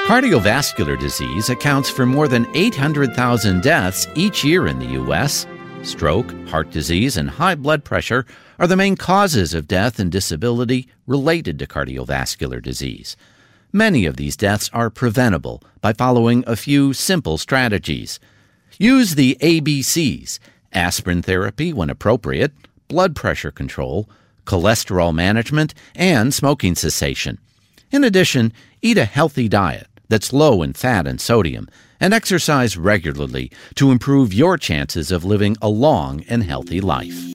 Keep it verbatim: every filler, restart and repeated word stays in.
Cardiovascular disease accounts for more than eight hundred thousand deaths each year in the U S Stroke, heart disease, and high blood pressure are the main causes of death and disability related to cardiovascular disease. Many of these deaths are preventable by following a few simple strategies. Use the A B Cs: aspirin therapy when appropriate, blood pressure control, cholesterol management, and smoking cessation. In addition, eat a healthy diet that's low in fat and sodium, and exercise regularly to improve your chances of living a long and healthy life.